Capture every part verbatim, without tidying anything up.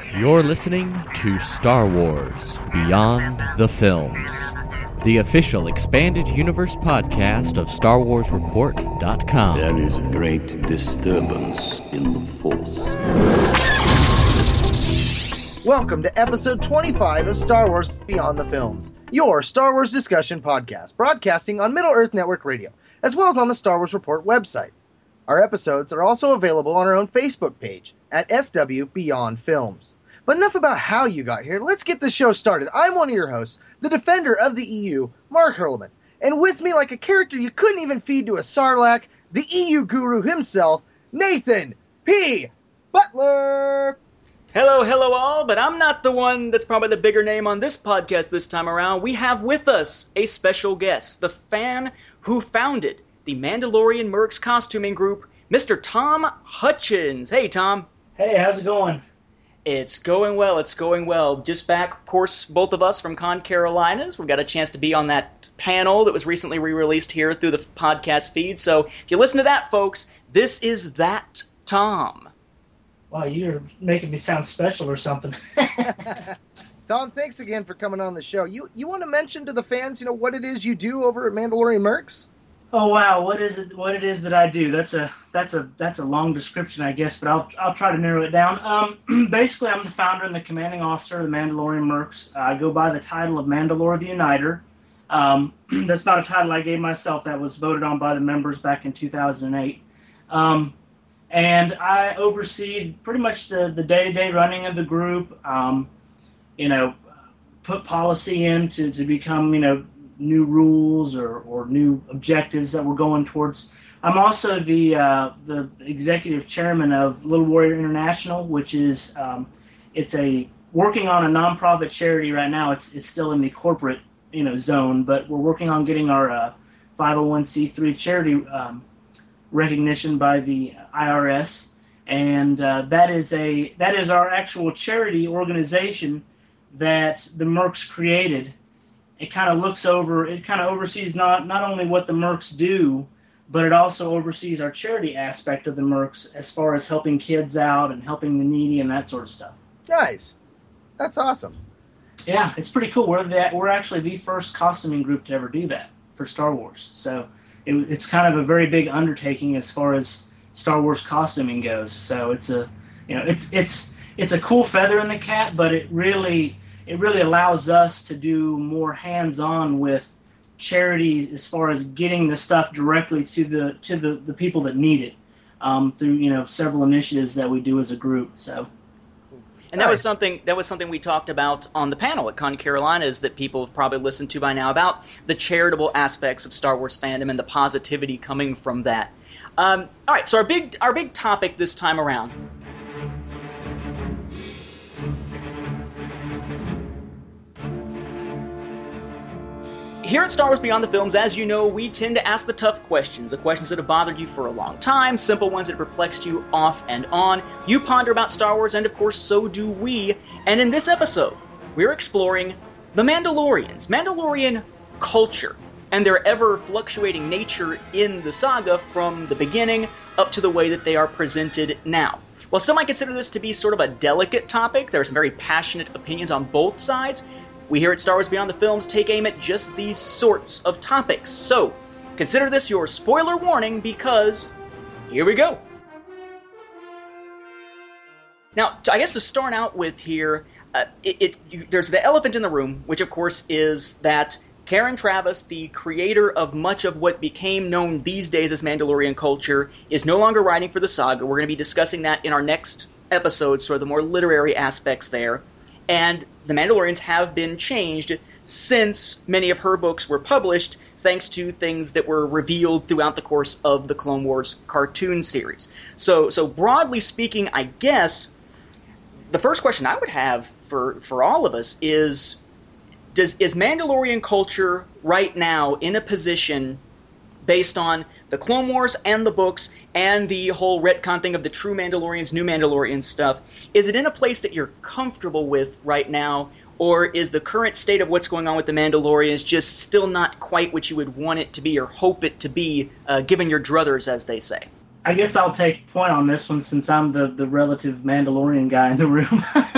You're listening to Star Wars Beyond the Films, the official expanded universe podcast of Star Wars Report dot com. There is a great disturbance in the Force. Welcome to episode twenty-five of Star Wars Beyond the Films, your Star Wars discussion podcast, broadcasting on Middle-earth Network Radio, as well as on the Star Wars Report website. Our episodes are also available on our own Facebook page at S W Beyond Films. But enough about how you got here. Let's get the show started. I'm one of your hosts, the defender of the E U, Mark Hurlman. And with me, like a character you couldn't even feed to a Sarlacc, the E U guru himself, Nathan P. Butler. Hello, hello all, but I'm not the one that's probably the bigger name on this podcast this time around. We have with us a special guest, the fan who founded the Mandalorian Mercs costuming group, Mister Tom Hutchins. Hey, Tom. Hey, how's it going? It's going well, it's going well. Just back, of course, both of us from Con Carolinas. We got a chance to be on that panel that was recently re-released here through the podcast feed. So if you listen to that, folks, this is that Tom. Wow, you're making me sound special or something. Tom, thanks again for coming on the show. You you want to mention to the fans, you know, what it is you do over at Mandalorian Mercs? Oh wow, what is it? What it is that I do? That's a that's a that's a long description, I guess, but I'll I'll try to narrow it down. Um, basically, I'm the founder and the commanding officer of the Mandalorian Mercs. I go by the title of Mandalore the Uniter. Um, that's not a title I gave myself. That was voted on by the members back in two thousand eight. Um, And I oversee pretty much the, the day-to-day running of the group, um, you know, put policy in to, to become, you know, new rules or, or new objectives that we're going towards. I'm also the uh, the executive chairman of Little Warrior International, which is, um, it's a, working on a nonprofit charity right now. It's it's still in the corporate, you know, zone, but we're working on getting our uh, five oh one c three charity um recognition by the I R S, and uh, that is a that is our actual charity organization that the Mercs created. It kind of looks over, it kind of oversees not not only what the Mercs do, but it also oversees our charity aspect of the Mercs as far as helping kids out and helping the needy and that sort of stuff. Nice. That's awesome. Yeah, it's pretty cool. We're that we're actually the first costuming group to ever do that for Star Wars. So It, it's kind of a very big undertaking as far as Star Wars costuming goes. So it's a, you know, it's it's it's a cool feather in the cap, but it really it really allows us to do more hands-on with charities as far as getting the stuff directly to the to the, the people that need it um, through you know several initiatives that we do as a group. So. And that was something that was something we talked about on the panel at Con Carolinas that people have probably listened to by now about the charitable aspects of Star Wars fandom and the positivity coming from that. Um, all right, so our big our big topic this time around. Here at Star Wars Beyond the Films, as you know, we tend to ask the tough questions, the questions that have bothered you for a long time, simple ones that have perplexed you off and on. You ponder about Star Wars, and of course, so do we. And in this episode, we're exploring the Mandalorians, Mandalorian culture, and their ever-fluctuating nature in the saga from the beginning up to the way that they are presented now. While some might consider this to be sort of a delicate topic, there are some very passionate opinions on both sides. We here at Star Wars Beyond the Films take aim at just these sorts of topics. So, consider this your spoiler warning because here we go. Now, I guess to start out with here, uh, it, it you, there's the elephant in the room, which of course is that Karen Traviss, the creator of much of what became known these days as Mandalorian culture, is no longer writing for the saga. We're going to be discussing that in our next episode, sort of the more literary aspects there. And the Mandalorians have been changed since many of her books were published, thanks to things that were revealed throughout the course of the Clone Wars cartoon series. So, so broadly speaking, I guess the first question I would have for, for all of us is, does is Mandalorian culture right now in a position, based on the Clone Wars and the books and the whole retcon thing of the true Mandalorians, new Mandalorians stuff, is it in a place that you're comfortable with right now, or is the current state of what's going on with the Mandalorians just still not quite what you would want it to be or hope it to be, uh, given your druthers, as they say? I guess I'll take point on this one since I'm the, the relative Mandalorian guy in the room.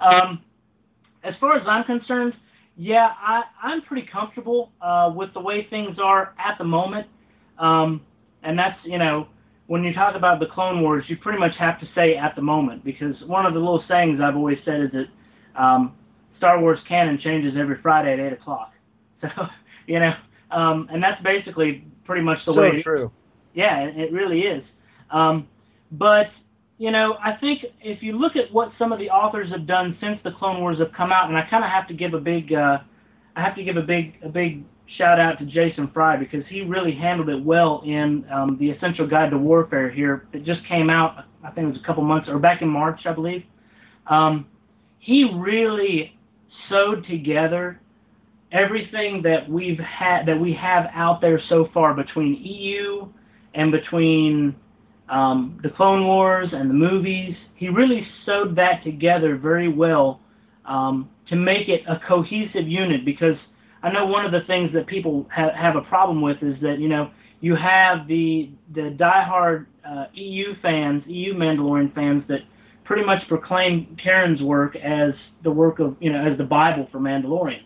Um, as far as I'm concerned, yeah, I, I'm pretty comfortable uh, with the way things are at the moment. Um, and that's, you know, when you talk about the Clone Wars, you pretty much have to say at the moment, because one of the little sayings I've always said is that um, Star Wars canon changes every Friday at eight o'clock. So, you know, um, and that's basically pretty much the so way it true. is. Yeah, it, it really is. Um, but, you know, I think if you look at what some of the authors have done since the Clone Wars have come out, and I kind of have to give a big, uh, I have to give a big, a big shout out to Jason Fry, because he really handled it well in um, the Essential Guide to Warfare here. It just came out, I think it was a couple months, or back in March, I believe. Um, he really sewed together everything that we've had, that we have out there so far between E U and between um, the Clone Wars and the movies. He really sewed that together very well um, to make it a cohesive unit, because I know one of the things that people ha- have a problem with is that, you know, you have the the diehard uh, E U fans, E U Mandalorian fans, that pretty much proclaim Karen's work as the work of, you know, as the Bible for Mandalorians.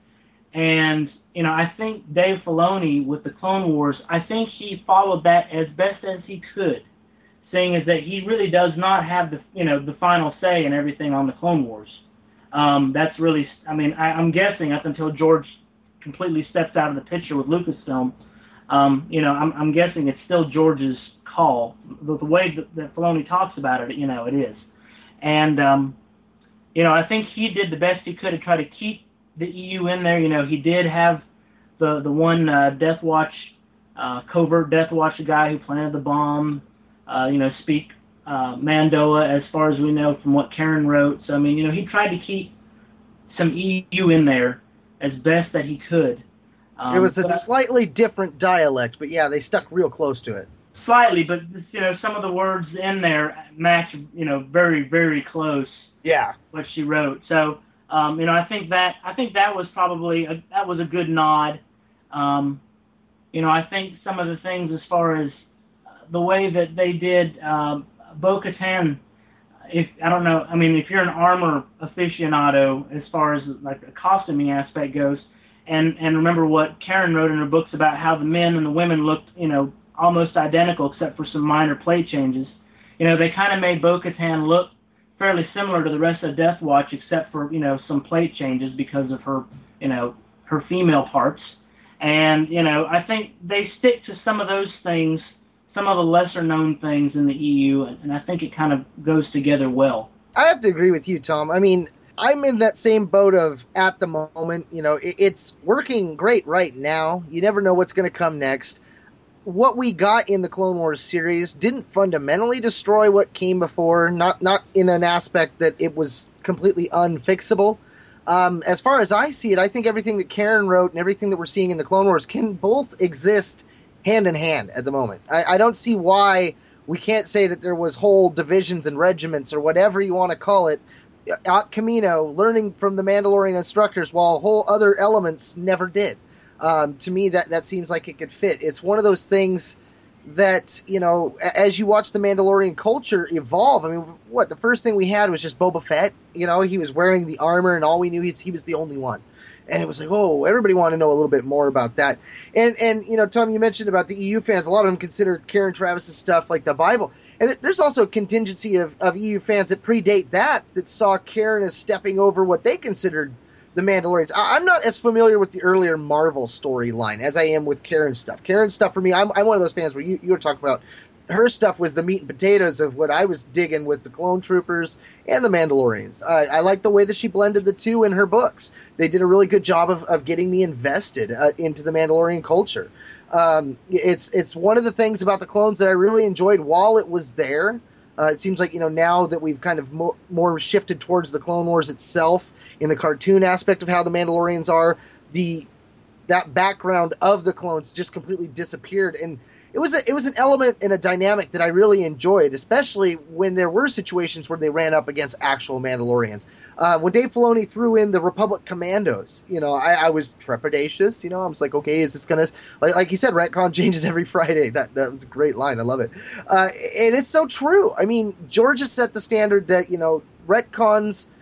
And, you know, I think Dave Filoni with the Clone Wars, I think he followed that as best as he could, seeing as that he really does not have the, you know, the final say in everything on the Clone Wars. Um, that's really, I mean, I, I'm guessing up until George completely steps out of the picture with Lucasfilm, um, you know, I'm, I'm guessing it's still George's call. The, the way that, that Filoni talks about it, you know, it is. And, um, you know, I think he did the best he could to try to keep the E U in there. You know, he did have the the one uh, Death Watch, uh, covert Death Watch guy who planted the bomb, uh, you know, speak uh, Mandoa, as far as we know from what Karen wrote. So, I mean, you know, he tried to keep some E U in there as best that he could. Um, it was a I, slightly different dialect, but yeah, they stuck real close to it. Slightly, but, you know, some of the words in there match, you know, very, very close. Yeah. What she wrote. So, Um, you know, I think that I think that was probably a, that was a good nod. Um, you know, I think some of the things as far as the way that they did um, Bo-Katan, if I don't know, I mean, if you're an armor aficionado as far as like the costuming aspect goes, and and remember what Karen wrote in her books about how the men and the women looked, you know, almost identical except for some minor plate changes. You know, they kind of made Bo-Katan look fairly similar to the rest of Death Watch, except for, you know, some plate changes because of her, you know, her female parts. And, you know, I think they stick to some of those things, some of the lesser known things in the E U, and I think it kind of goes together well. I have to agree with you, Tom. I mean, I'm in that same boat of at the moment, you know, it, it's working great right now. You never know what's going to come next. What we got in the Clone Wars series didn't fundamentally destroy what came before, not not in an aspect that it was completely unfixable. Um, as far as I see it, I think everything that Karen wrote and everything that we're seeing in the Clone Wars can both exist hand in hand at the moment. I, I don't see why we can't say that there was whole divisions and regiments or whatever you want to call it at Kamino, learning from the Mandalorian instructors, while whole other elements never did. Um, to me, that, that seems like it could fit. It's one of those things that, you know, as you watch the Mandalorian culture evolve, I mean, what, the first thing we had was just Boba Fett. You know, he was wearing the armor, and all we knew he's, he was the only one. And it was like, oh, everybody wanted to know a little bit more about that. And, and you know, Tom, you mentioned about the E U fans. A lot of them consider Karen Travis's stuff like the Bible. And there's also a contingency of, of E U fans that predate that, that saw Karen as stepping over what they considered the Mandalorians. I, I'm not as familiar with the earlier Marvel storyline as I am with Karen's stuff. Karen's stuff, for me, I'm, I'm one of those fans where you, you were talking about her stuff was the meat and potatoes of what I was digging with the Clone Troopers and the Mandalorians. Uh, I like the way that she blended the two in her books. They did a really good job of, of getting me invested uh, into the Mandalorian culture. Um, it's it's one of the things about the clones that I really enjoyed while it was there. Uh, it seems like, you know, now that we've kind of mo- more shifted towards the Clone Wars itself in the cartoon aspect of how the Mandalorians are, the that background of the clones just completely disappeared. And it was a, it was an element and a dynamic that I really enjoyed, especially when there were situations where they ran up against actual Mandalorians. Uh, when Dave Filoni threw in the Republic Commandos, you know, I, I was trepidatious. You know, I was like, okay, is this going to, like, like you said, retcon changes every Friday. That that was a great line. I love it. Uh, and it's so true. I mean, George has set the standard that, you know, retcons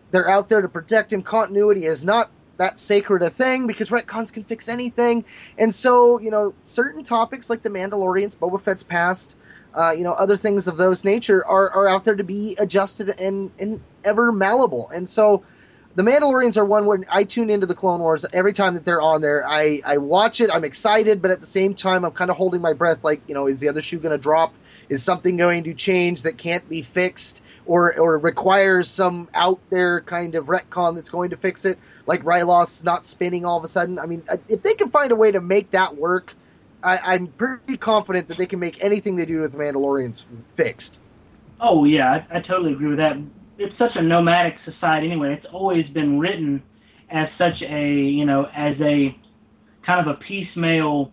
they're out there to protect him. Continuity is not that sacred a thing because retcons can fix anything. And so, you know, certain topics like the Mandalorians, Boba Fett's past, uh, you know, other things of those nature are, are out there to be adjusted and, and ever malleable. And so the Mandalorians are one when I tune into the Clone Wars every time that they're on there. I, I watch it. I'm excited, but at the same time, I'm kind of holding my breath. Like, you know, is the other shoe going to drop? Is something going to change that can't be fixed or, or requires some out there kind of retcon that's going to fix it? Like Ryloth's not spinning all of a sudden. I mean, if they can find a way to make that work, I, I'm pretty confident that they can make anything they do with the Mandalorians fixed. Oh, yeah, I, I totally agree with that. It's such a nomadic society anyway. It's always been written as such a, you know, as a kind of a piecemeal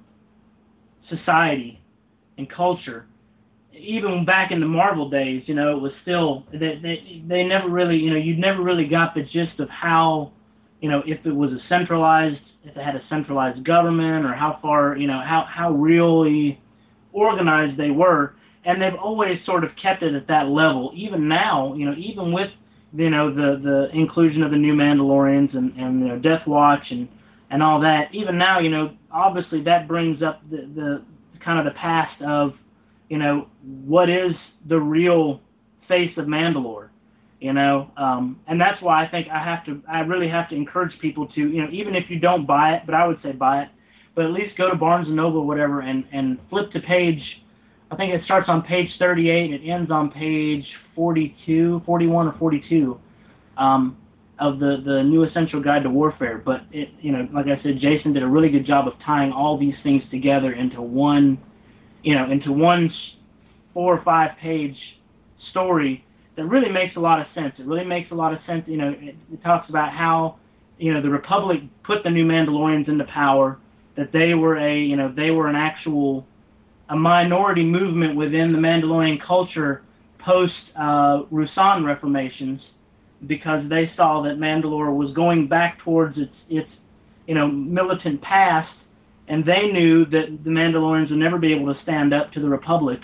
society and culture. Even back in the Marvel days, you know, it was still, they, they, they never really, you know, you never really got the gist of how, you know, if it was a centralized, if it had a centralized government or how far, you know, how, how really organized they were. And they've always sort of kept it at that level. Even now, you know, even with, you know, the, the inclusion of the new Mandalorians and, and you know, Death Watch and, and all that, even now, you know, obviously that brings up the, the kind of the past of, you know, what is the real face of Mandalore, you know? Um, and that's why I think I have to, I really have to encourage people to, you know, even if you don't buy it, but I would say buy it, but at least go to Barnes and Noble or whatever and, and flip to page, I think it starts on page thirty-eight and it ends on page forty-two, forty-one or forty-two um, of the, the New Essential Guide to Warfare. But, it, you know, like I said, Jason did a really good job of tying all these things together into one, you know, into one four or five page story that really makes a lot of sense. It really makes a lot of sense. You know, it, it talks about how, you know, the Republic put the new Mandalorians into power, that they were a, you know, they were an actual, a minority movement within the Mandalorian culture post uh, Ruusan reformations, because they saw that Mandalore was going back towards its, its, you know, militant past, and they knew that the Mandalorians would never be able to stand up to the Republic.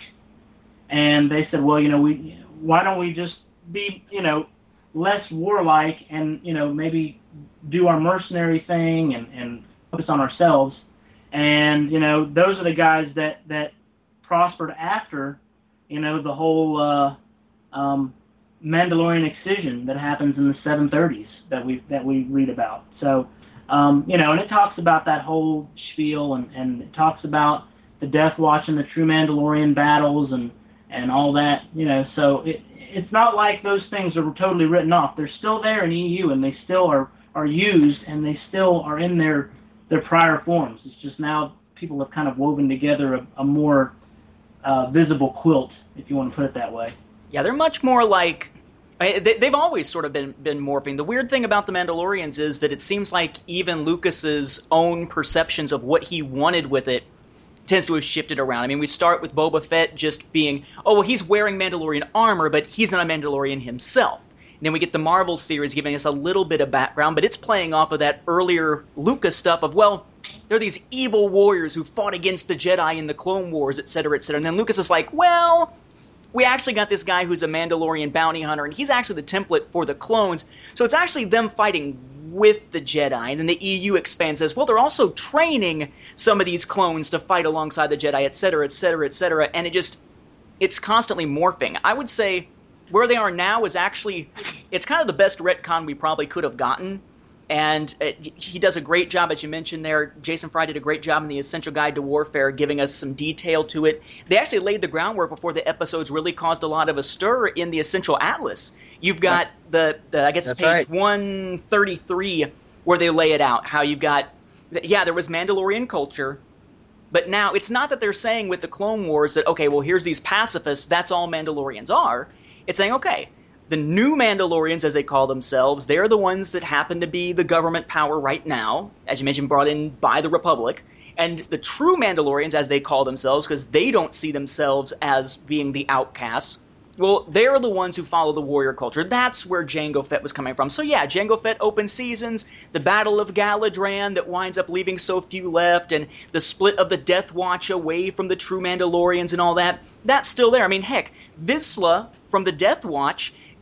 And they said, well, you know, we, why don't we just be, you know, less warlike and, you know, maybe do our mercenary thing and, and focus on ourselves. And, you know, those are the guys that, that prospered after, you know, the whole uh, um, Mandalorian excision that happens in the seven thirties that we that we read about. So, um, you know, and it talks about that whole spiel, and, and it talks about the Death Watch and the true Mandalorian battles and, and all that, you know. So it, it's not like those things are totally written off. They're still there in E U, and they still are, are used, and they still are in their their prior forms. It's just now people have kind of woven together a, a more uh, visible quilt, if you want to put it that way. Yeah, they're much more like, I mean, they, they've always sort of been been morphing. The weird thing about the Mandalorians is that it seems like even Lucas's own perceptions of what he wanted with it tends to have shifted around. I mean, we start with Boba Fett just being, oh, well, he's wearing Mandalorian armor, but he's not a Mandalorian himself. And then we get the Marvel series giving us a little bit of background, but it's playing off of that earlier Lucas stuff of, well, they're these evil warriors who fought against the Jedi in the Clone Wars, et cetera, et cetera. And then Lucas is like, well, we actually got this guy who's a Mandalorian bounty hunter, and he's actually the template for the clones. So it's actually them fighting with the Jedi. And then the E U expands, says, well, they're also training some of these clones to fight alongside the Jedi, et cetera, et cetera, et cetera. And it just, it's constantly morphing. I would say where they are now is actually, it's kind of the best retcon we probably could have gotten. And it, he does a great job, as you mentioned there. Jason Fry did a great job in the Essential Guide to Warfare, giving us some detail to it. They actually laid the groundwork before the episodes really caused a lot of a stir in the Essential Atlas. You've got the, the I guess it's page right. one thirty-three, where they lay it out, how you've got, yeah, there was Mandalorian culture, but now it's not that they're saying with the Clone Wars that, okay, well, here's these pacifists, that's all Mandalorians are. It's saying, okay, the new Mandalorians, as they call themselves, they're the ones that happen to be the government power right now, as you mentioned, brought in by the Republic. And the true Mandalorians, as they call themselves, because they don't see themselves as being the outcasts, well, they're the ones who follow the warrior culture. That's where Jango Fett was coming from. So yeah, Jango Fett open seasons, the Battle of Galadran that winds up leaving so few left, and the split of the Death Watch away from the true Mandalorians and all that, that's still there. I mean, heck, Vizsla from the Death Watch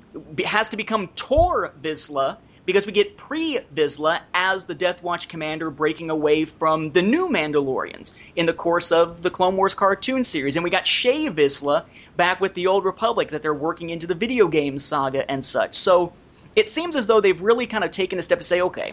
has to become Tor Vizsla, because we get pre-Vizsla as the Death Watch commander breaking away from the new Mandalorians in the course of the Clone Wars cartoon series. And we got Shae Vizsla back with the Old Republic that they're working into the video game saga and such. So it seems as though they've really kind of taken a step to say, okay,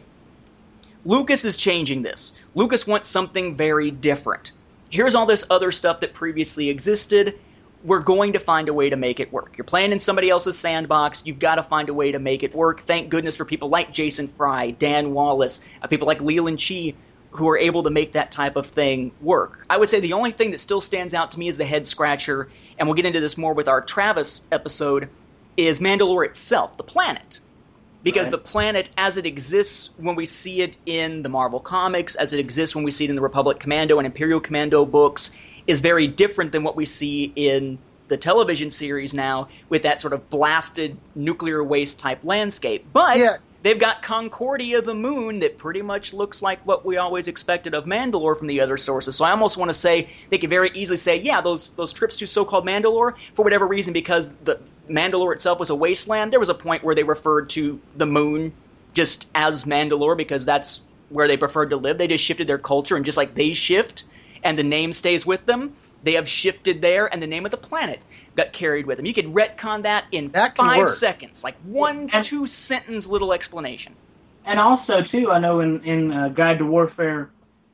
Lucas is changing this. Lucas wants something very different. Here's all this other stuff that previously existed. We're going to find a way to make it work. You're playing in somebody else's sandbox. You've got to find a way to make it work. Thank goodness for people like Jason Fry, Dan Wallace, uh, people like Leland Chee, who are able to make that type of thing work. I would say the only thing that still stands out to me as the head scratcher, and we'll get into this more with our Travis episode, is Mandalore itself, the planet. Because right. the planet, as it exists when we see it in the Marvel Comics, as it exists when we see it in the Republic Commando and Imperial Commando books, is very different than what we see in the television series now with that sort of blasted nuclear waste type landscape. But yeah. they've got Concordia the moon that pretty much looks like what we always expected of Mandalore from the other sources. So I almost want to say they could very easily say, yeah, those those trips to so-called Mandalore, for whatever reason, because the Mandalore itself was a wasteland, there was a point where they referred to the moon just as Mandalore because that's where they preferred to live. They just shifted their culture, and just like they shift and the name stays with them, they have shifted there, and the name of the planet got carried with them. You could retcon that in that five work. seconds, like one, and, two-sentence little explanation. And also, too, I know in, in uh, Guide to Warfare,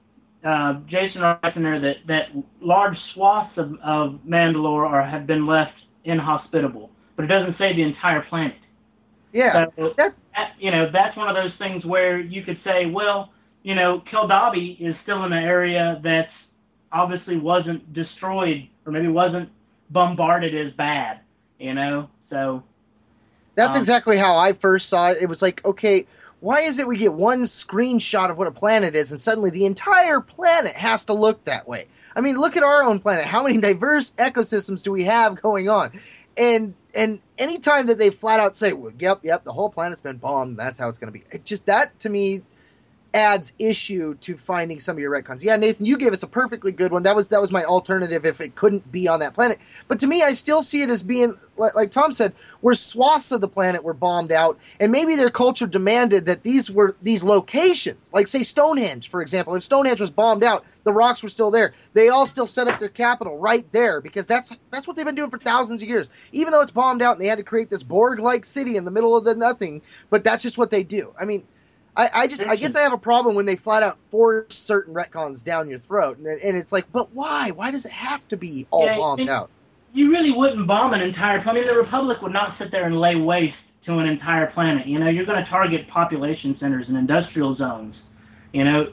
uh, Jason writes in there that, that large swaths of, of Mandalore are, have been left inhospitable, but it doesn't say the entire planet. Yeah. So, that, you know, that's one of those things where you could say, well, you know, Keldabi is still in an area that's obviously wasn't destroyed or maybe wasn't bombarded as bad, you know? So that's um, exactly how I first saw it. It was like, okay, why is it we get one screenshot of what a planet is and suddenly the entire planet has to look that way? I mean, look at our own planet. How many diverse ecosystems do we have going on? And and anytime that they flat out say, well, yep, yep, the whole planet's been bombed, that's how it's going to be. It just, that to me adds issue to finding some of your retcons. Yeah, Nathan, you gave us a perfectly good one. That was that was my alternative if it couldn't be on that planet. But to me, I still see it as being, like, like Tom said, where swaths of the planet were bombed out, and maybe their culture demanded that these were these locations, like say Stonehenge, for example. If Stonehenge was bombed out, the rocks were still there. They all still set up their capital right there because that's that's what they've been doing for thousands of years. Even though it's bombed out and they had to create this Borg-like city in the middle of the nothing, but that's just what they do. I mean, I, I just, I guess I have a problem when they flat out force certain retcons down your throat, and, and it's like, but why? Why does it have to be all yeah, bombed out? You really wouldn't bomb an entire planet. I mean, the Republic would not sit there and lay waste to an entire planet. You know, you're going to target population centers and industrial zones. You know,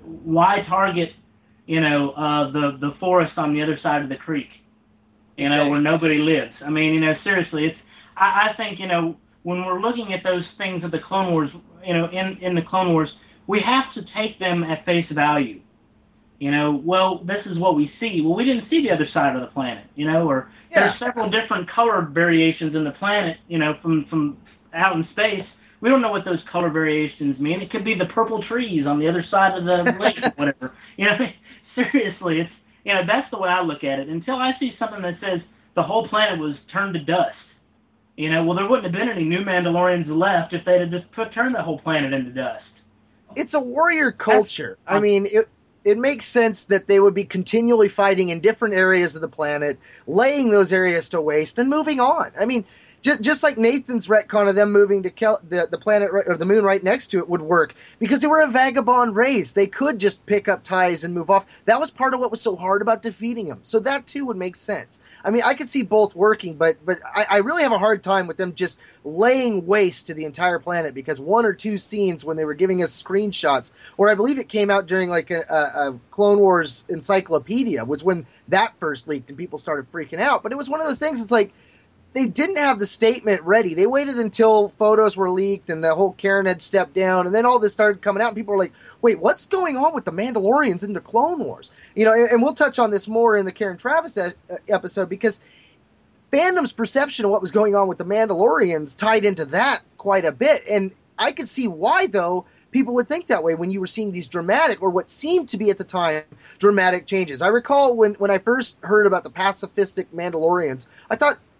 why target, you know, uh, the the forest on the other side of the creek? You exactly. know, where nobody lives. I mean, you know, seriously, it's. I, I think, you know, when we're looking at those things of the Clone Wars, you know, in, in the Clone Wars, we have to take them at face value. You know, well, this is what we see. Well, we didn't see the other side of the planet, you know, or yeah. there's several different color variations in the planet, you know, from, from out in space. We don't know what those color variations mean. It could be the purple trees on the other side of the lake, whatever. You know, seriously, it's, you know, that's the way I look at it. Until I see something that says the whole planet was turned to dust. You know, well, there wouldn't have been any new Mandalorians left if they'd have just put turned the whole planet into dust. It's a warrior culture. I mean, it it makes sense that they would be continually fighting in different areas of the planet, laying those areas to waste, and moving on. I mean, just, just like Nathan's retcon of them moving to Kel- the, the planet right, or the moon right next to it would work, because they were a vagabond race. They could just pick up ties and move off. That was part of what was so hard about defeating them. So that, too, would make sense. I mean, I could see both working, but but I, I really have a hard time with them just laying waste to the entire planet, because one or two scenes when they were giving us screenshots, or I believe it came out during like a, a, a Clone Wars encyclopedia, was when that first leaked and people started freaking out. But it was one of those things, it's like, they didn't have the statement ready. They waited until photos were leaked and the whole Karen had stepped down, and then all this started coming out, and people were like, wait, what's going on with the Mandalorians in the Clone Wars? You know, and, and we'll touch on this more in the Karen Travis e- episode, because fandom's perception of what was going on with the Mandalorians tied into that quite a bit. And I could see why, though, people would think that way when you were seeing these dramatic, or what seemed to be at the time, dramatic changes. I recall when, when I first heard about the pacifistic Mandalorians, I thought,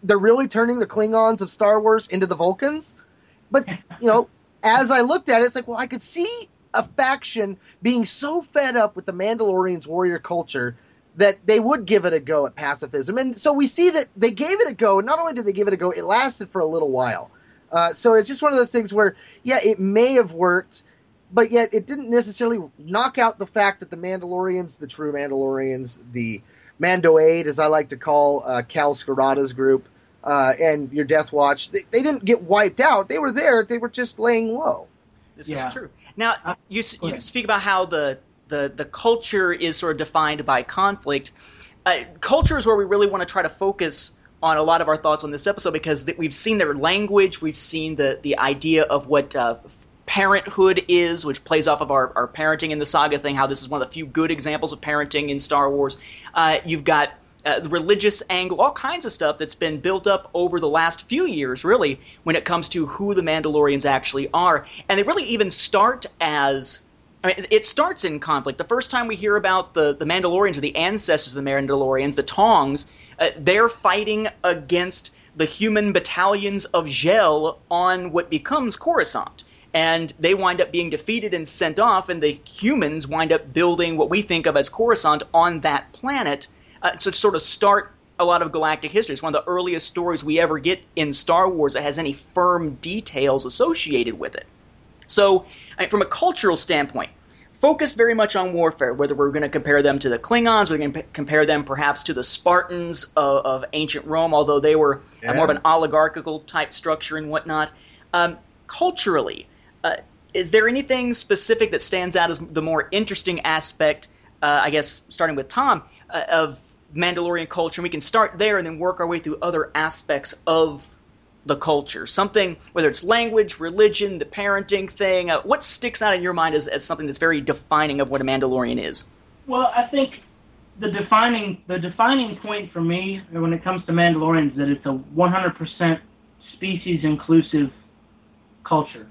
they're really turning the Klingons of Star Wars into the Vulcans. But, you know, as I looked at it, it's like, well, I could see a faction being so fed up with the Mandalorians' warrior culture that they would give it a go at pacifism. And so we see that they gave it a go. Not only did they give it a go, it lasted for a little while. Uh, so it's just one of those things where, yeah, it may have worked, but yet it didn't necessarily knock out the fact that the Mandalorians, the true Mandalorians, the Mandoade, as I like to call uh, Cal Scarata's group, uh, and your Death Watch, they, they didn't get wiped out. They were there. They were just laying low. This Yeah. is true. Now, Uh, you, go you ahead. speak about how the, the, the culture is sort of defined by conflict. Uh, culture is where we really want to try to focus on a lot of our thoughts on this episode, because th- we've seen their language, we've seen the, the idea of what uh, parenthood is, which plays off of our, our parenting in the saga thing, how this is one of the few good examples of parenting in Star Wars. Uh, you've got uh, the religious angle, all kinds of stuff that's been built up over the last few years, really, when it comes to who the Mandalorians actually are. And they really even start as... I mean, it starts in conflict. The first time we hear about the, the Mandalorians, or the ancestors of the Mandalorians, the Tongs, uh, they're fighting against the human battalions of Gel on what becomes Coruscant. And they wind up being defeated and sent off, and the humans wind up building what we think of as Coruscant on that planet. Uh, so to sort of start a lot of galactic history. It's one of the earliest stories we ever get in Star Wars that has any firm details associated with it. So, I mean, from a cultural standpoint, focused very much on warfare, whether we're going to compare them to the Klingons, we're going to p- compare them perhaps to the Spartans of, of ancient Rome, although they were Yeah. a more of an oligarchical type structure and whatnot. Um, culturally, uh, is there anything specific that stands out as the more interesting aspect, uh, I guess, starting with Tom, uh, of Mandalorian culture? And we can start there and then work our way through other aspects of the culture, something, whether it's language, religion, the parenting thing. Uh, what sticks out in your mind as, as something that's very defining of what a Mandalorian is? Well, I think the defining the defining point for me when it comes to Mandalorians is that it's a one hundred percent species inclusive culture,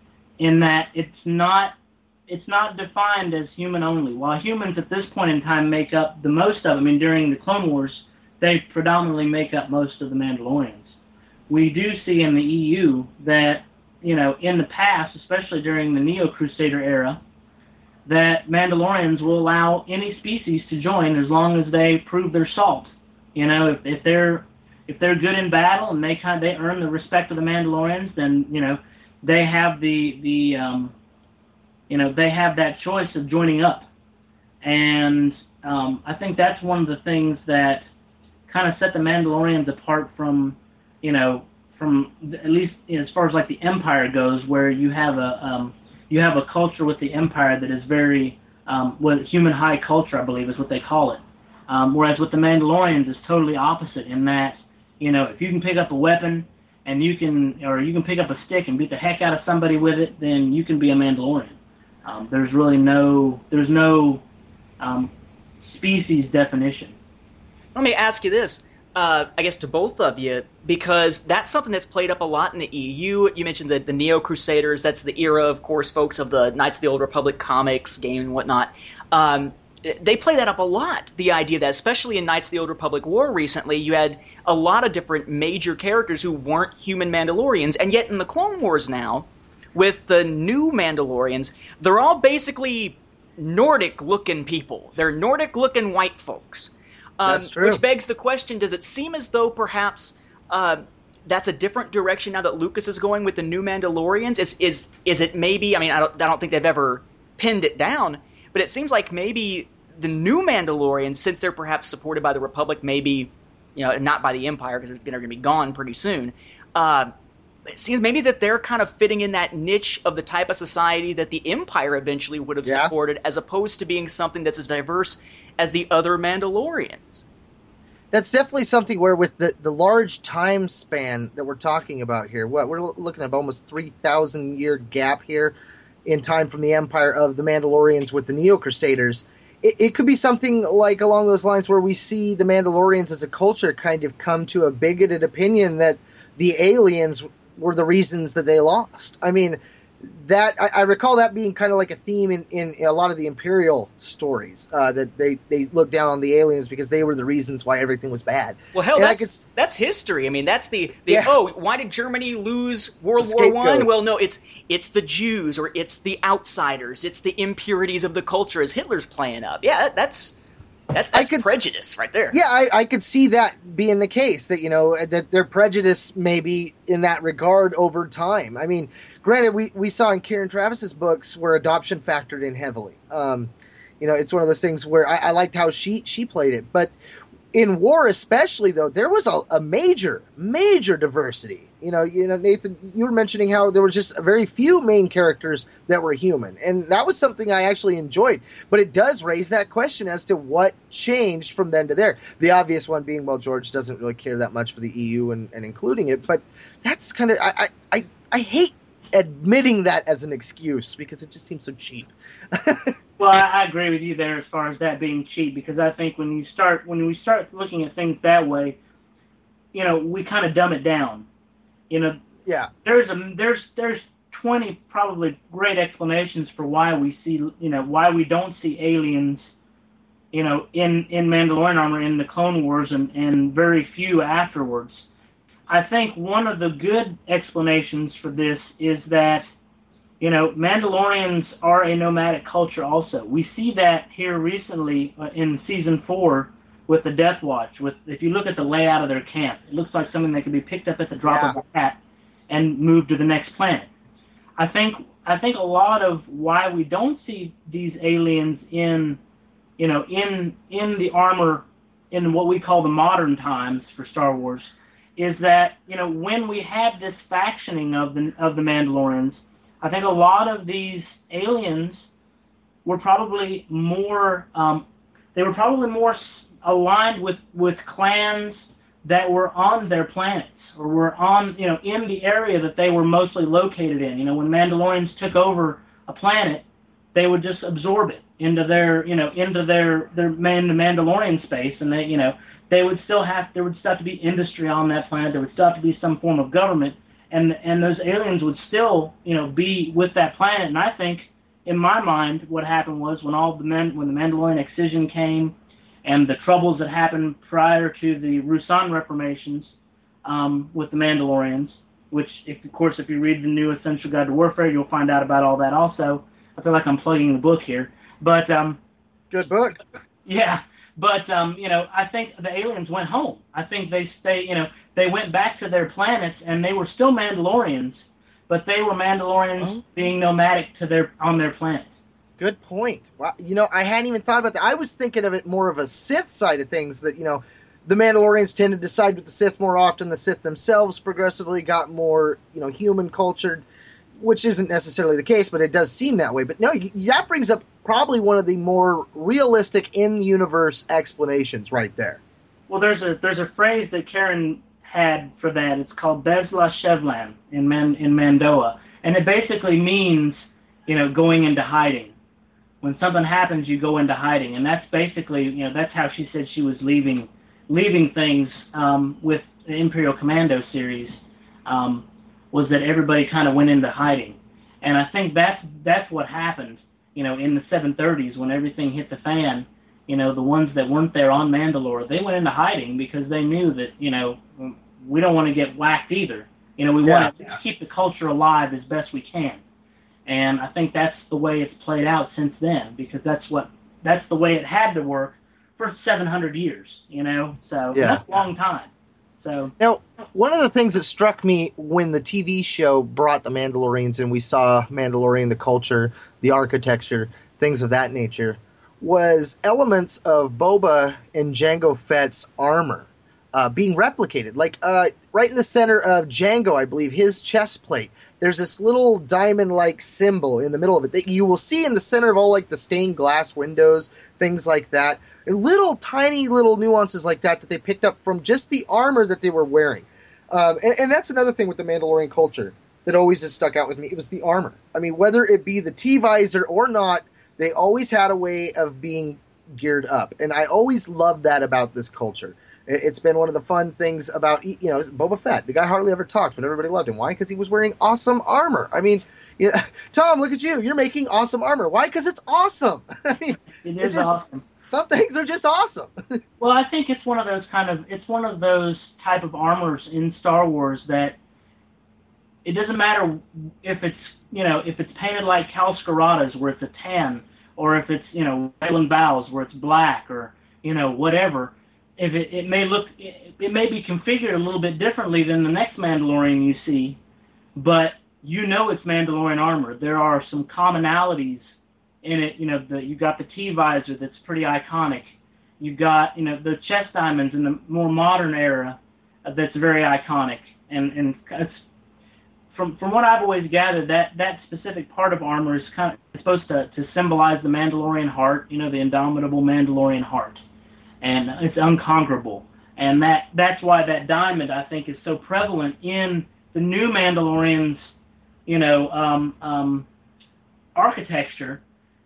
in that it's not it's not defined as human only. While humans at this point in time make up the most of, I mean, during the Clone Wars, they predominantly make up most of the Mandalorians. We do see in the E U that, you know, in the past, especially during the Neo-Crusader era, that Mandalorians will allow any species to join as long as they prove their salt. You know, if, if they're if they're good in battle and they kind of, they earn the respect of the Mandalorians, then, you know, they have the the um, you know they have that choice of joining up. And um, I think that's one of the things that kind of set the Mandalorians apart from, you know, from at least, you know, as far as like the Empire goes, where you have a um, you have a culture with the Empire that is very um, what human high culture, I believe, is what they call it. Um, whereas with the Mandalorians, it's totally opposite in that, you know, if you can pick up a weapon and you can, or you can pick up a stick and beat the heck out of somebody with it, then you can be a Mandalorian. Um, there's really no there's no um, species definition. Let me ask you this. Uh, I guess to both of you, because that's something that's played up a lot in the E U. You mentioned the, the Neo-Crusaders. That's the era, of course, folks, of the Knights of the Old Republic comics, game, and whatnot. Um, they play that up a lot, the idea that, especially in Knights of the Old Republic War recently, you had a lot of different major characters who weren't human Mandalorians, and yet in the Clone Wars now, with the new Mandalorians, they're all basically Nordic-looking people. They're Nordic-looking white folks. Um, That's true. Which begs the question, does it seem as though perhaps uh, that's a different direction now that Lucas is going with the new Mandalorians? Is is is it maybe, I mean, I don't, I don't think they've ever pinned it down, but it seems like maybe the new Mandalorians, since they're perhaps supported by the Republic, maybe, you know, not by the Empire, because they're going to be gone pretty soon, uh, it seems maybe that they're kind of fitting in that niche of the type of society that the Empire eventually would have Yeah. supported, as opposed to being something that's as diverse as the other Mandalorians. That's definitely something where, with the, the large time span that we're talking about here, what we're looking at almost three thousand year gap here in time from the Empire of the Mandalorians with the Neo-Crusaders. It, it could be something like along those lines where we see the Mandalorians as a culture kind of come to a bigoted opinion that the aliens were the reasons that they lost. I mean, that I, I recall that being kind of like a theme in, in, in a lot of the Imperial stories, uh, that they, they looked down on the aliens because they were the reasons why everything was bad. Well, hell, and that's could, that's history. I mean, that's the, the yeah. oh, why did Germany lose World War One? Well, no, it's it's the Jews, or it's the outsiders, it's the impurities of the culture as Hitler's playing up. Yeah, that, that's that's that's could, prejudice right there. Yeah, I, I could see that being the case, that, you know, that their prejudice may be in that regard over time. I mean, granted, we, we saw in Kieran Travis's books where adoption factored in heavily. Um, you know, it's one of those things where I, I liked how she she played it, but in war especially, though, there was a, a major, major diversity. You know, you know, Nathan, you were mentioning how there was just very few main characters that were human, and that was something I actually enjoyed. But it does raise that question as to what changed from then to there. The obvious one being, well, George doesn't really care that much for the E U and, and including it, but that's kind of, I, I, I hate admitting that as an excuse because it just seems so cheap. Well, I, I agree with you there as far as that being cheap, because I think when you start when we start looking at things that way, you know, we kind of dumb it down. You know, yeah. There's a there's there's twenty probably great explanations for why we see you know why we don't see aliens, you know, in in Mandalorian armor in the Clone Wars, and and very few afterwards. I think one of the good explanations for this is that, you know, Mandalorians are a nomadic culture also. We see that here recently uh, in Season four with the Death Watch. With If you look at the layout of their camp, it looks like something that could be picked up at the drop yeah. of a hat and moved to the next planet. I think I think a lot of why we don't see these aliens in, you know, in in the armor in what we call the modern times for Star Wars is that, you know, when we had this factioning of the of the Mandalorians, I think a lot of these aliens were probably more, um, they were probably more aligned with, with clans that were on their planets, or were on, you know, in the area that they were mostly located in. You know, when Mandalorians took over a planet, they would just absorb it into their, you know, into their, their man, Mandalorian space, and they, you know, they would still have, there would still have to be industry on that planet, there would still have to be some form of government, and and those aliens would still, you know, be with that planet. And I think, in my mind, what happened was when all the men, when the Mandalorian excision came, and the troubles that happened prior to the Ruusan reformations um, with the Mandalorians, which, if, of course, if you read the new Essential Guide to Warfare, you'll find out about all that also. I feel like I'm plugging the book here, but um, good book. Yeah. But, um, you know, I think the aliens went home. I think they stay, you know, they went back to their planets, and they were still Mandalorians, but they were Mandalorians oh. being nomadic to their on their planet. Good point. Wow. You know, I hadn't even thought about that. I was thinking of it more of a Sith side of things, that, you know, the Mandalorians tended to side with the Sith more often. The Sith themselves progressively got more, you know, human cultured, which isn't necessarily the case, but it does seem that way. But no, that brings up probably one of the more realistic in-universe explanations right there. Well, there's a there's a phrase that Karen had for that. It's called Bezla Shevlan in Man, in Mandoa, and it basically means, you know, going into hiding. When something happens, you go into hiding, and that's basically, you know, that's how she said she was leaving leaving things um, with the Imperial Commando series. Um, was that everybody kind of went into hiding. And I think that's that's what happened, you know, in the seven thirties when everything hit the fan. You know, the ones that weren't there on Mandalore, they went into hiding because they knew that, you know, we don't want to get whacked either. You know, we yeah. want to keep the culture alive as best we can. And I think that's the way it's played out since then, because that's what that's the way it had to work for seven hundred years, you know? So yeah. that's a long time. So now, one of the things that struck me when the T V show brought the Mandalorians and we saw Mandalorian, the culture, the architecture, things of that nature, was elements of Boba and Jango Fett's armor uh, being replicated. Like uh, right in the center of Jango, I believe, his chest plate, there's this little diamond-like symbol in the middle of it that you will see in the center of all like the stained glass windows, things like that. Little tiny little nuances like that that they picked up from just the armor that they were wearing. Um, and, and that's another thing with the Mandalorian culture that always has stuck out with me. It was the armor. I mean, whether it be the T-visor or not, they always had a way of being geared up. And I always loved that about this culture. It's been one of the fun things about, you know, Boba Fett. The guy hardly ever talked, but everybody loved him. Why? Because he was wearing awesome armor. I mean, You know, Tom, look at you. You're making awesome armor. Why? Because it's awesome. I mean, It is just, awesome. Some things are just awesome. Well, I think it's one of those kind of it's one of those type of armors in Star Wars that it doesn't matter if it's you know if it's painted like Cal Scarata's where it's a tan, or if it's you know Waylon Bow's where it's black, or you know whatever. If it, it may look it, it may be configured a little bit differently than the next Mandalorian you see, but you know it's Mandalorian armor. There are some commonalities in it. You know, the, you've got the T-visor that's pretty iconic. You've got, you know, the chest diamonds in the more modern era uh, that's very iconic. And, and it's, from from what I've always gathered, that, that specific part of armor is kind of supposed to, to symbolize the Mandalorian heart, you know, the indomitable Mandalorian heart. And it's unconquerable. And that that's why that diamond, I think, is so prevalent in the new Mandalorians, you know, um, um, architecture,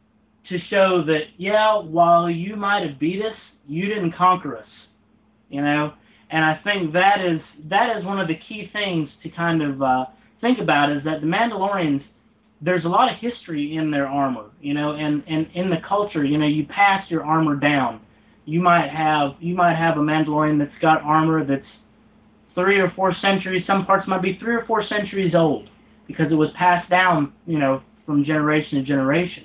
to show that, yeah, while you might have beat us, you didn't conquer us, you know? And I think that is that is one of the key things to kind of uh, think about, is that the Mandalorians, there's a lot of history in their armor, you know, and, and in the culture, you know, you pass your armor down. You might have you might have a Mandalorian that's got armor that's three or four centuries, some parts might be three or four centuries old, because it was passed down, you know, from generation to generation.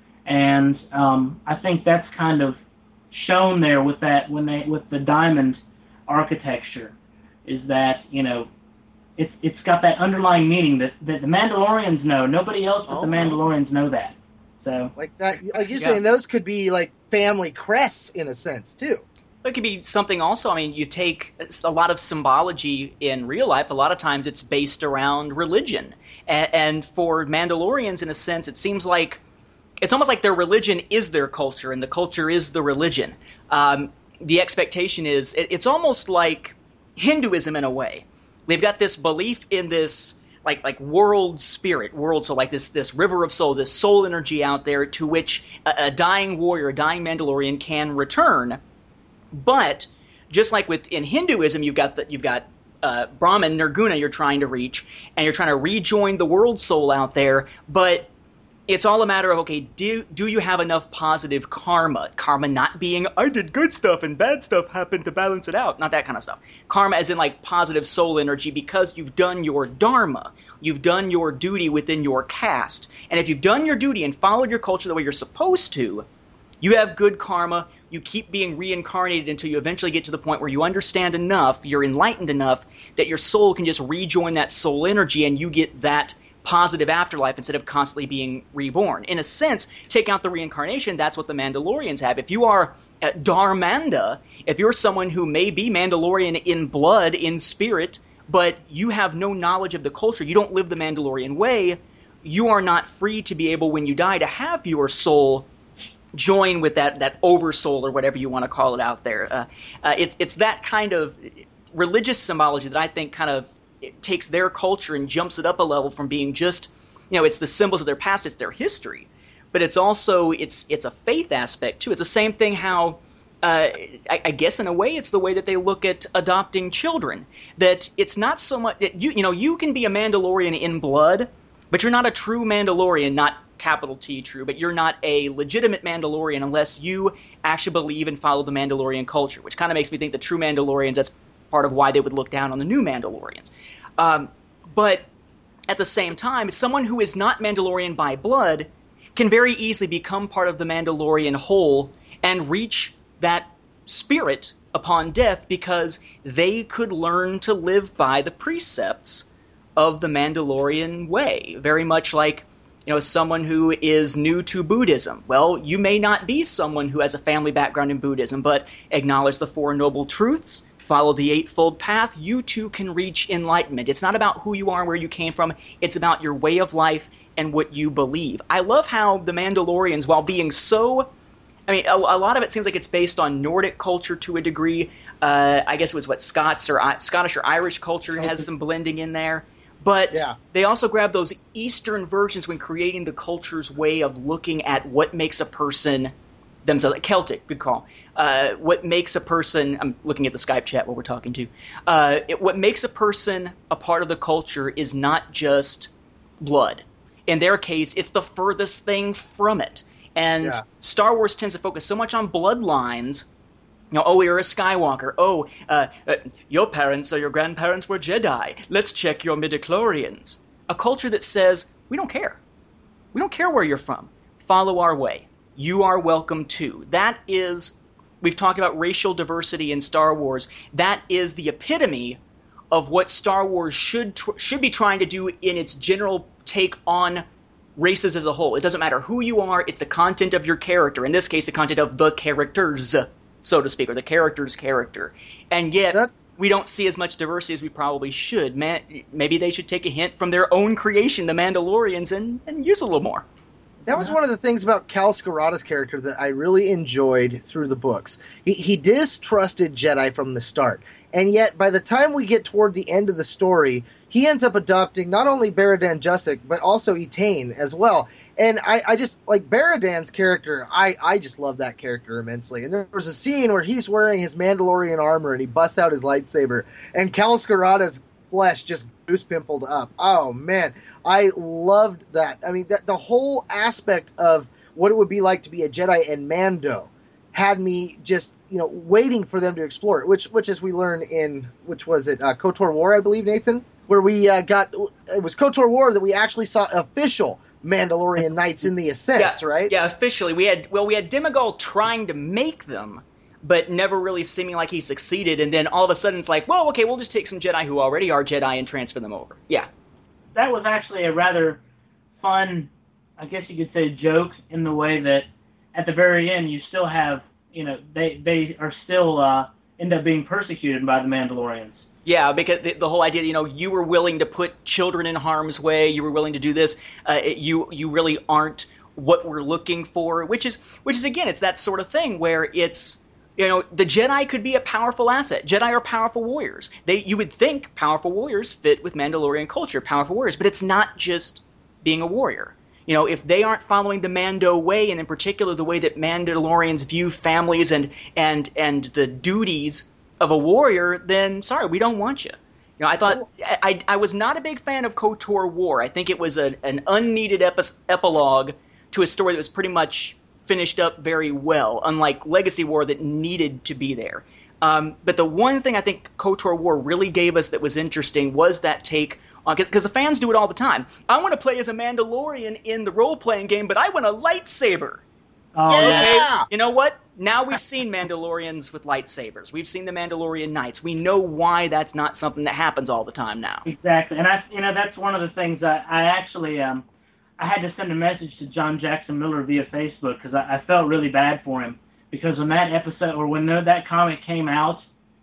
And um, I think that's kind of shown there with that when they with the diamond architecture, is that you know it's it's got that underlying meaning that, that the Mandalorians know. Nobody else but oh, the Mandalorians know that. So like that, like you're yeah. saying, those could be like family crests in a sense too. It could be something also. I mean, you take a lot of symbology in real life. A lot of times it's based around religion, and, and for Mandalorians, in a sense, it seems like it's almost like their religion is their culture, and the culture is the religion. Um, the expectation is it, it's almost like Hinduism in a way. They've got this belief in this like like world spirit, world soul, like this this river of souls, this soul energy out there to which a, a dying warrior, a dying Mandalorian can return. But just like with in Hinduism, you've got the, you've got uh, Brahman, Nirguna you're trying to reach, and you're trying to rejoin the world soul out there, but it's all a matter of, okay, do do you have enough positive karma? Karma not being, I did good stuff and bad stuff happened to balance it out. Not that kind of stuff. Karma as in like positive soul energy, because you've done your dharma. You've done your duty within your caste. And if you've done your duty and followed your culture the way you're supposed to, you have good karma. You keep being reincarnated until you eventually get to the point where you understand enough, you're enlightened enough, that your soul can just rejoin that soul energy and you get that positive afterlife instead of constantly being reborn. In a sense, take out the reincarnation, that's what the Mandalorians have. If you are uh, Darmanda, if you're someone who may be Mandalorian in blood, in spirit, but you have no knowledge of the culture, you don't live the Mandalorian way, you are not free to be able, when you die, to have your soul join with that, that oversoul or whatever you want to call it out there. Uh, uh, it's, it's that kind of religious symbology that I think kind of it takes their culture and jumps it up a level from being just, you know, it's the symbols of their past, it's their history, but it's also, it's it's a faith aspect too. It's the same thing how, uh, I, I guess in a way, it's the way that they look at adopting children. That it's not so much, that you you know, you can be a Mandalorian in blood, but you're not a true Mandalorian, not capital T true, but you're not a legitimate Mandalorian unless you actually believe and follow the Mandalorian culture, which kind of makes me think the true Mandalorians, that's part of why they would look down on the new Mandalorians. Um, but at the same time, someone who is not Mandalorian by blood can very easily become part of the Mandalorian whole and reach that spirit upon death, because they could learn to live by the precepts of the Mandalorian way. Very much like, you know, someone who is new to Buddhism. Well, you may not be someone who has a family background in Buddhism, but acknowledge the Four Noble Truths, follow the Eightfold Path, you too can reach enlightenment. It's not about who you are and where you came from. It's about your way of life and what you believe. I love how the Mandalorians, while being so... I mean, a, a lot of it seems like it's based on Nordic culture to a degree. Uh, I guess it was what Scots or uh, Scottish or Irish culture has some blending in there. But yeah. They also grab those Eastern versions when creating the culture's way of looking at what makes a person... themselves. Celtic, good call. Uh, what makes a person, I'm looking at the Skype chat while we're talking to, uh, it, what makes a person a part of the culture is not just blood. In their case, it's the furthest thing from it. And Yeah. Star Wars tends to focus so much on bloodlines. You know, oh, you're a Skywalker. Oh, uh, uh, your parents or your grandparents were Jedi. Let's check your midichlorians. A culture that says, we don't care. We don't care where you're from. Follow our way. You are welcome too. That is, we've talked about racial diversity in Star Wars. That is the epitome of what Star Wars should tr- should be trying to do in its general take on races as a whole. It doesn't matter who you are, it's the content of your character. In this case, the content of the characters, so to speak, or the character's character. And yet, That- we don't see as much diversity as we probably should. Man, maybe they should take a hint from their own creation, the Mandalorians, and, and use a little more. That was one of the things about Cal Scarata's character that I really enjoyed through the books. He, he distrusted Jedi from the start. And yet, by the time we get toward the end of the story, he ends up adopting not only Baradan Jusek, but also Etain as well. And I, I just, like, Baradan's character, I, I just love that character immensely. And there was a scene where he's wearing his Mandalorian armor and he busts out his lightsaber, and Cal Scarata's flesh just goose pimpled up. Oh, man. I loved that. I mean, that the whole aspect of what it would be like to be a Jedi and Mando had me just, you know, waiting for them to explore it, which, which as we learned in, which was it, uh, KOTOR War, I believe, Nathan? Where we uh, got, it was KOTOR War that we actually saw official Mandalorian Knights in the Ascents, yeah, right? Yeah, officially. We had, well, we had Demagol trying to make them, but never really seeming like he succeeded, and then all of a sudden it's like, well, okay, we'll just take some Jedi who already are Jedi and transfer them over. Yeah. That was actually a rather fun, I guess you could say, joke in the way that at the very end you still have, you know, they, they are still uh, end up being persecuted by the Mandalorians. Yeah, because the, the whole idea, you know, you were willing to put children in harm's way, you were willing to do this, uh, it, you you really aren't what we're looking for, which is, which is again, it's that sort of thing where it's, you know, the Jedi could be a powerful asset. Jedi are powerful warriors. They, you would think powerful warriors fit with Mandalorian culture, powerful warriors, but it's not just being a warrior. You know, if they aren't following the Mando way, and in particular the way that Mandalorians view families and and and the duties of a warrior, then sorry, we don't want you. You know, I thought I, I, I was not a big fan of KOTOR War. I think it was a, an unneeded epi- epilogue to a story that was pretty much finished up very well, unlike Legacy War that needed to be there. Um, but the one thing I think KOTOR War really gave us that was interesting was that take on, because the fans do it all the time. I want to play as a Mandalorian in the role-playing game, but I want a lightsaber. Oh, Yeah! Okay, you know what? Now we've seen Mandalorians with lightsabers. We've seen the Mandalorian Knights. We know why that's not something that happens all the time now. Exactly, and I, you know, that's one of the things I, I actually, um, I had to send a message to John Jackson Miller via Facebook because I, I felt really bad for him, because when that episode or when that comic came out,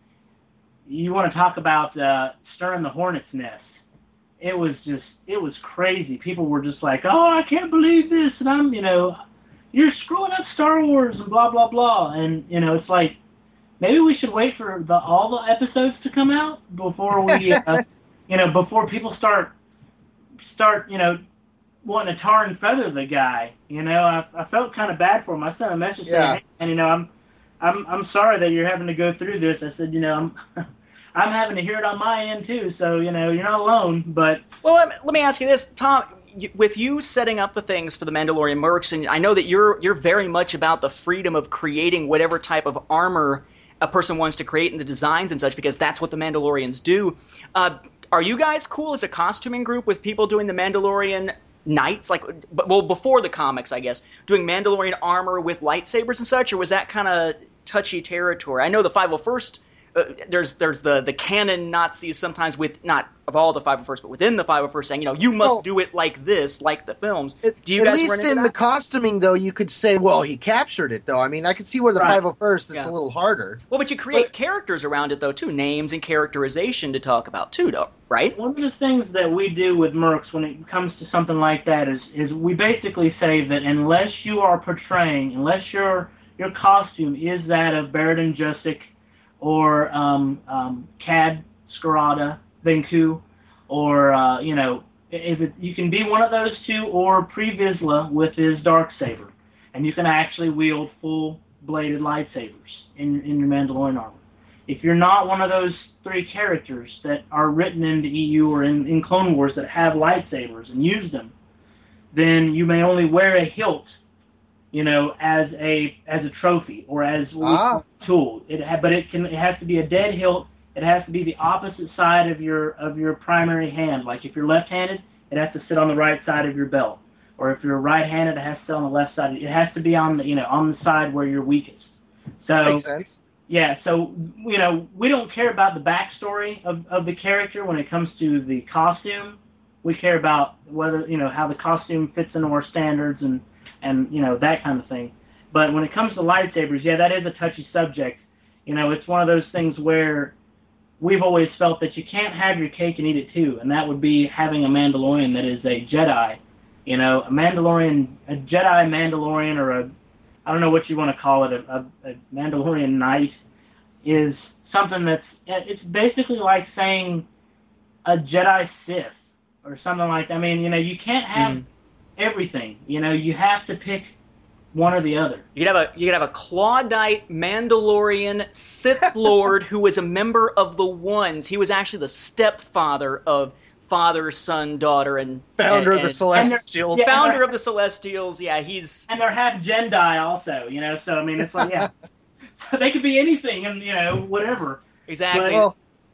you want to talk about uh, stirring the hornet's nest. It was just, it was crazy. People were just like, oh, I can't believe this, and I'm, you know, you're screwing up Star Wars and blah, blah, blah. And, you know, it's like, maybe we should wait for the, all the episodes to come out before we, uh, you know, before people start, start, you know, wanting to tar and feather the guy. You know, I, I felt kind of bad for him. I sent a message Yeah. saying, hey, and, you know, I'm, I'm, I'm sorry that you're having to go through this. I said, you know, I'm, I'm having to hear it on my end too. So, you know, you're not alone, but. Well, let, let me ask you this, Tom. With you setting up the things for the Mandalorian mercs, and I know that you're you're very much about the freedom of creating whatever type of armor a person wants to create in the designs and such, because that's what the Mandalorians do. Uh, are you guys cool as a costuming group with people doing the Mandalorian Knights, like, well, before the comics, I guess, doing Mandalorian armor with lightsabers and such, or was that kind of touchy territory? I know the five oh first. Uh, there's there's the, the canon Nazis sometimes with, not of all the five oh first, but within the five oh first saying, you know, you must Well, do it like this, like the films. It, Do you at guys least run into in that? the costuming, though, you could say, well, he captured it, though. I mean, I could see where the Right. five oh first, it's Yeah. a little harder. Well, but you create characters around it, though, too. Names and characterization to talk about, too, though, right? One of the things that we do with mercs when it comes to something like that is, is we basically say that unless you are portraying, unless your your costume is that of Baradan Jusek or um, um, Cad Scarata Venku, or, uh, you know, if it, you can be one of those two, or Pre Vizsla with his Darksaber, and you can actually wield full-bladed lightsabers in, in your Mandalorian armor. If you're not one of those three characters that are written into E U or in, in Clone Wars that have lightsabers and use them, then you may only wear a hilt, you know, as a as a trophy or as Ah. a tool. It ha- but it can it has to be a dead hilt. It has to be the opposite side of your of your primary hand. Like if you're left-handed, it has to sit on the right side of your belt. Or if you're right-handed, it has to sit on the left side. It has to be on the you know on the side where you're weakest. So That makes sense. yeah, so you know we don't care about the backstory of of the character when it comes to the costume. We care about whether you know how the costume fits into our standards and and you know that kind of thing. But when it comes to lightsabers, yeah, that is a touchy subject. You know, it's one of those things where we've always felt that you can't have your cake and eat it too, and that would be having a Mandalorian that is a Jedi. You know, a Mandalorian, a Jedi Mandalorian, or a, I don't know what you want to call it, a, a, a Mandalorian Knight, is something that's, it's basically like saying a Jedi Sith or something like that. I mean, you know, you can't have Mhm. everything. You know, you have to pick one or the other. You could have a you could have a Claudite Mandalorian Sith Lord who was a member of the Ones. He was actually the stepfather of father, son, daughter, and Founder and, of the and Celestials. Yeah. founder of the Celestials. Yeah, he's And they're half Jedi also, you know, so I mean, it's like, yeah, they could be anything and, you know, whatever. exactly. Well,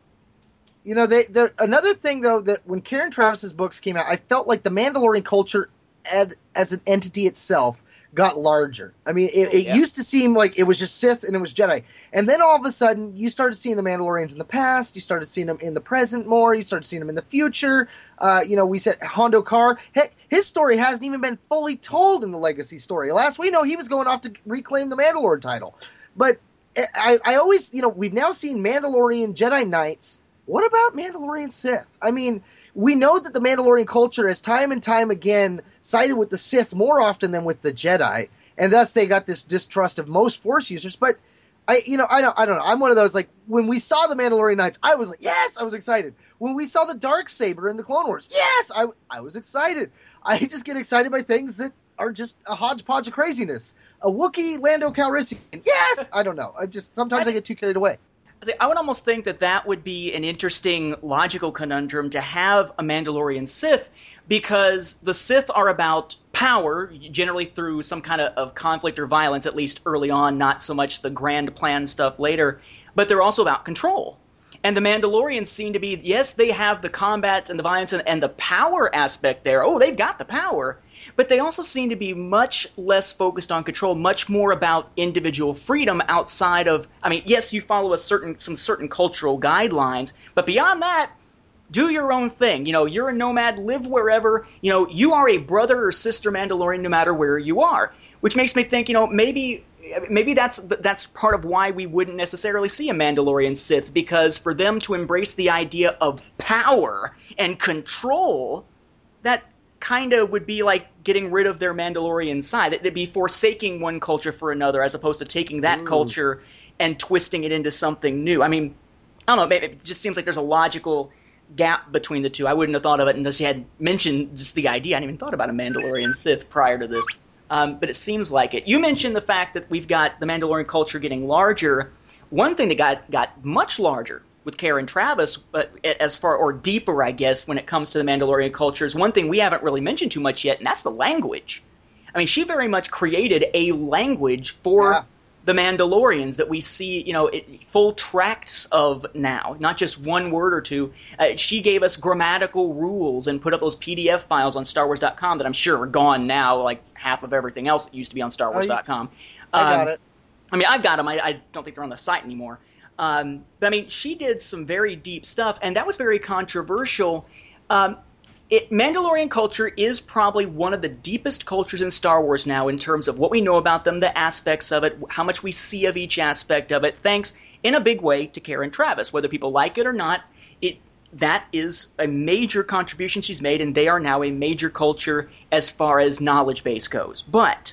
you know, they there another thing though that when Karen Travis's books came out, I felt like the Mandalorian culture as, as an entity itself got larger. I mean, it, Oh, it yeah. used to seem like it was just Sith and it was Jedi, and then all of a sudden you started seeing the Mandalorians in the past, you started seeing them in the present more, you started seeing them in the future. Uh, you know, we said Hondo Carr. Heck, his story hasn't even been fully told in the Legacy story. Last we know, he was going off to reclaim the Mandalore title, but I, I always, you know, we've now seen Mandalorian Jedi Knights. What about Mandalorian Sith? I mean, we know that the Mandalorian culture has time and time again sided with the Sith more often than with the Jedi, and thus they got this distrust of most Force users. But I, you know, I don't, I don't know. I'm one of those, like, when we saw the Mandalorian Knights, I was like, yes, I was excited. When we saw the Darksaber in the Clone Wars, yes, I, I was excited. I just get excited by things that are just a hodgepodge of craziness. A Wookiee Lando Calrissian, yes. I don't know. I just sometimes I, I get too carried away. I would almost think that that would be an interesting logical conundrum to have a Mandalorian Sith, because the Sith are about power, generally through some kind of, of conflict or violence, at least early on, not so much the grand plan stuff later, but they're also about control. And the Mandalorians seem to be, yes, they have the combat and the violence and, and the power aspect there. Oh, they've got the power. But they also seem to be much less focused on control, much more about individual freedom outside of, I mean, yes, you follow a certain some certain cultural guidelines, but beyond that, do your own thing. You know, you're a nomad, live wherever. You know, you are a brother or sister Mandalorian no matter where you are, which makes me think, you know, maybe maybe that's that's part of why we wouldn't necessarily see a Mandalorian Sith, because for them to embrace the idea of power and control, that kind of would be like getting rid of their Mandalorian side. It'd be forsaking one culture for another, as opposed to taking that Ooh. culture and twisting it into something new. I mean, I don't know, maybe it just seems like there's a logical gap between the two. I wouldn't have thought of it unless you had mentioned just the idea. I hadn't even thought about a Mandalorian Sith prior to this. Um, but it seems like it. You mentioned the fact that we've got the Mandalorian culture getting larger. One thing that got, got much larger with Karen Traviss, but as far, or deeper, I guess, when it comes to the Mandalorian culture, is one thing we haven't really mentioned too much yet, and that's the language. I mean, she very much created a language for Yeah. the Mandalorians that we see, you know, it, full tracts of now, not just one word or two. Uh, she gave us grammatical rules and put up those P D F files on Star Wars dot com that I'm sure are gone now, like half of everything else that used to be on Star Wars dot com. I got Um, it. I mean, I've got them. I, I don't think they're on the site anymore. Um, but I mean, she did some very deep stuff, and that was very controversial. Um, it, Mandalorian culture is probably one of the deepest cultures in Star Wars now in terms of what we know about them, the aspects of it, how much we see of each aspect of it, thanks in a big way to Karen Traviss. Whether people like it or not, it that is a major contribution she's made, and they are now a major culture as far as knowledge base goes. But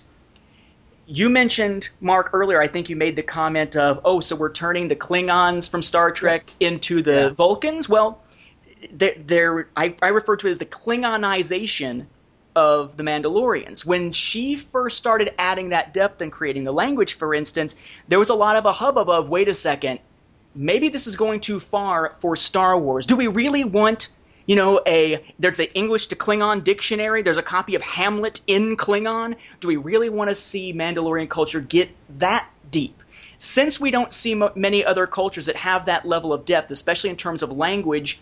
you mentioned, Mark, earlier, I think you made the comment of, oh, so we're turning the Klingons from Star Trek into the Yeah. Vulcans? Well, they're, they're, I, I refer to it as the Klingonization of the Mandalorians. When she first started adding that depth and creating the language, for instance, there was a lot of a hubbub of, wait a second, maybe this is going too far for Star Wars. Do we really want you know, a there's the English to Klingon dictionary. There's a copy of Hamlet in Klingon. Do we really want to see Mandalorian culture get that deep? Since we don't see mo- many other cultures that have that level of depth, especially in terms of language,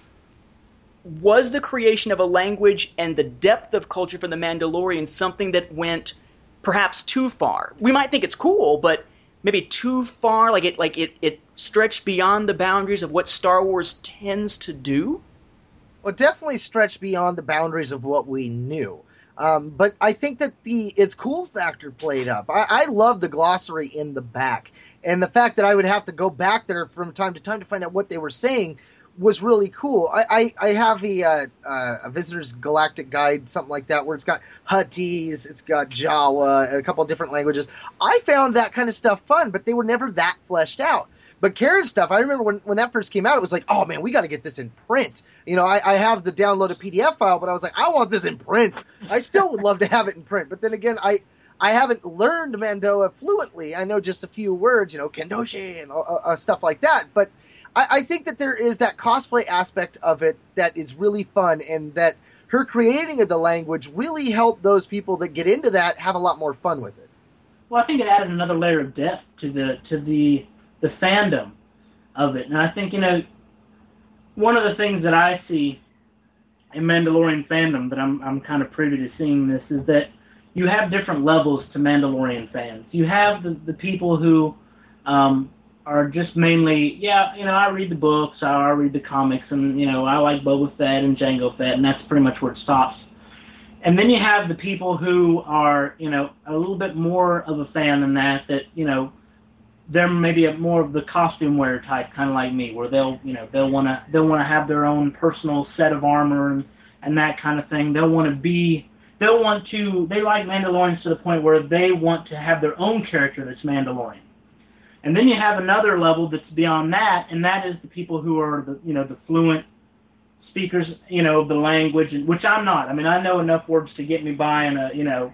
was the creation of a language and the depth of culture for the Mandalorian something that went perhaps too far? We might think it's cool, but maybe too far, like it like it, it stretched beyond the boundaries of what Star Wars tends to do? Well, definitely stretched beyond the boundaries of what we knew. Um, but I think that the it's cool factor played up. I, I love the glossary in the back. And the fact that I would have to go back there from time to time to find out what they were saying was really cool. I, I, I have a, uh, uh, a Visitor's Galactic Guide, something like that, where it's got Huttese, it's got Jawa, a couple of different languages. I found that kind of stuff fun, but they were never that fleshed out. But Karen's stuff, I remember when, when that first came out, it was like, oh man, we got to get this in print. You know, I, I have the downloaded P D F file, but I was like, I want this in print. I still would love to have it in print. But then again, I I haven't learned Mandoa fluently. I know just a few words, you know, Kendoshi and uh, uh, stuff like that. But I, I think that there is that cosplay aspect of it that is really fun, and that her creating of the language really helped those people that get into that have a lot more fun with it. Well, I think it added another layer of depth to the to the the fandom of it. And I think, you know, one of the things that I see in Mandalorian fandom that I'm I'm kind of privy to seeing this is that you have different levels to Mandalorian fans. You have the, the people who um, are just mainly, yeah, you know, I read the books, I read the comics, and, you know, I like Boba Fett and Jango Fett, and that's pretty much where it stops. And then you have the people who are, you know, a little bit more of a fan than that, that, you know, they're maybe a more of the costume wearer type, kind of like me, where they'll, you know, they'll want to they'll want to have their own personal set of armor and, and that kind of thing. They'll want to be, they'll want to, they like Mandalorians to the point where they want to have their own character that's Mandalorian. And then you have another level that's beyond that, and that is the people who are the, you know, the fluent speakers, you know, of the language, which I'm not. I mean, I know enough words to get me by in a, you know,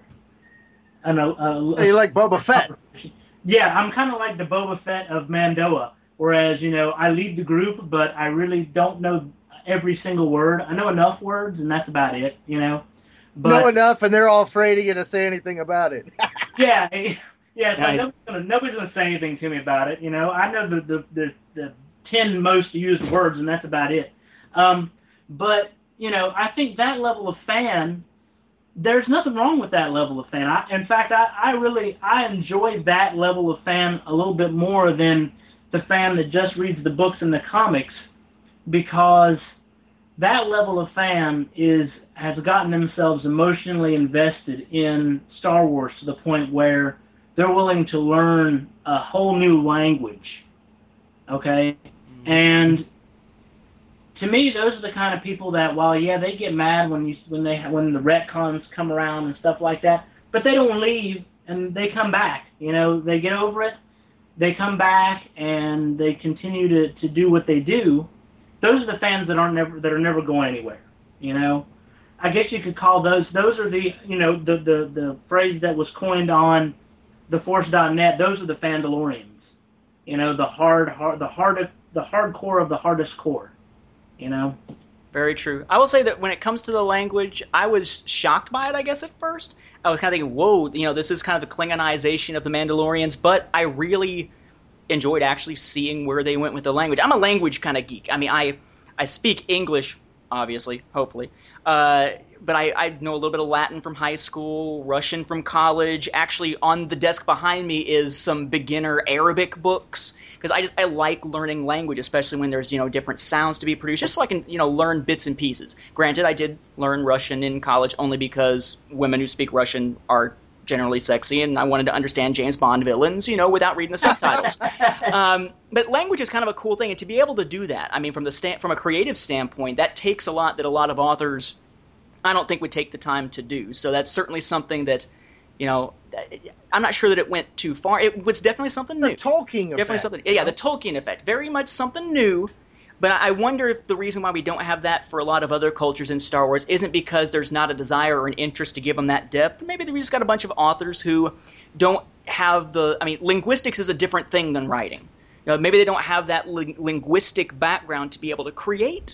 in a, a, a You're like Boba Fett. Yeah, I'm kind of like the Boba Fett of Mandoa, whereas, you know, I lead the group, but I really don't know every single word. I know enough words, and that's about it, you know. But, know enough, and they're all afraid of you to say anything about it. yeah, yeah. It's Nice. like nobody's gonna, nobody's gonna say anything to me about it, you know. I know the the the, the ten most used words, and that's about it. Um, but you know, I think that level of fan, there's nothing wrong with that level of fan. I, in fact, I, I really I enjoy that level of fan a little bit more than the fan that just reads the books and the comics, because that level of fan is has gotten themselves emotionally invested in Star Wars to the point where they're willing to learn a whole new language. Okay? And to me, those are the kind of people that, while yeah, they get mad when you when they when the retcons come around and stuff like that, but they don't leave and they come back. You know, they get over it, they come back, and they continue to, to do what they do. Those are the fans that aren't never that are never going anywhere. You know, I guess you could call those those are the you know the the, the phrase that was coined on the Force dot net. Those are the Fandalorians. You know, the hard hard the hardest the hardcore of the hardest core. You know? Very true. I will say that when it comes to the language, I was shocked by it, I guess, at first. I was kind of thinking, whoa, you know, this is kind of the Klingonization of the Mandalorians, but I really enjoyed actually seeing where they went with the language. I'm a language kind of geek. I mean, I I speak English, obviously, hopefully, uh, but I, I know a little bit of Latin from high school, Russian from college. Actually, on the desk behind me is some beginner Arabic books, because I just I like learning language, especially when there's, you know, different sounds to be produced, just so I can, you know, learn bits and pieces. Granted, I did learn Russian in college only because women who speak Russian are generally sexy, and I wanted to understand James Bond villains, you know, without reading the subtitles. um, but language is kind of a cool thing, and to be able to do that, I mean, from the sta- from a creative standpoint, that takes a lot that a lot of authors, I don't think, would take the time to do. So that's certainly something that, you know, I'm not sure that it went too far. It was definitely something new. The Tolkien definitely effect. something. Yeah, yeah, the Tolkien effect. Very much something new. But I wonder if the reason why we don't have that for a lot of other cultures in Star Wars isn't because there's not a desire or an interest to give them that depth. Maybe we just got a bunch of authors who don't have the... I mean, linguistics is a different thing than writing. You know, maybe they don't have that ling- linguistic background to be able to create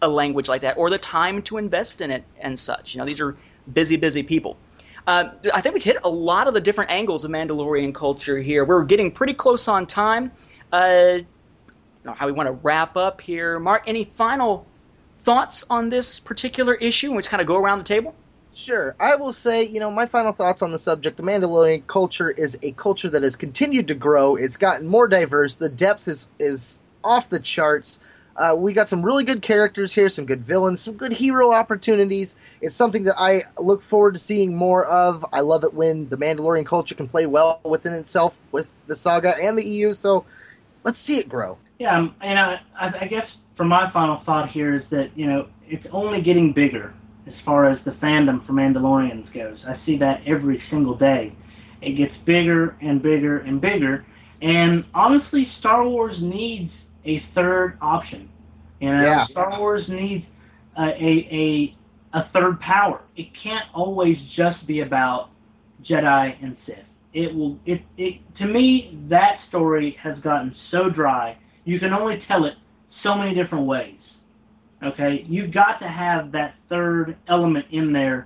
a language like that, or the time to invest in it and such. You know, these are busy, busy people. Uh, I think we've hit a lot of the different angles of Mandalorian culture here. We're getting pretty close on time. Uh, I don't know how we want to wrap up here. Mark, any final thoughts on this particular issue? And we just kind of go around the table? Sure. I will say, you know, my final thoughts on the subject. The Mandalorian culture is a culture that has continued to grow. It's gotten more diverse. The depth is, is off the charts. Uh, we got some really good characters here, some good villains, some good hero opportunities. It's something that I look forward to seeing more of. I love it when the Mandalorian culture can play well within itself with the saga and the E U, so let's see it grow. Yeah, um, and I, I guess for my final thought here is that, you know, it's only getting bigger as far as the fandom for Mandalorians goes. I see that every single day. It gets bigger and bigger and bigger, and honestly, Star Wars needs a third option. You know, yeah. Star Wars needs a, a a a third power. It can't always just be about Jedi and Sith. It will. It it to me, that story has gotten so dry. You can only tell it so many different ways. Okay, you've got to have that third element in there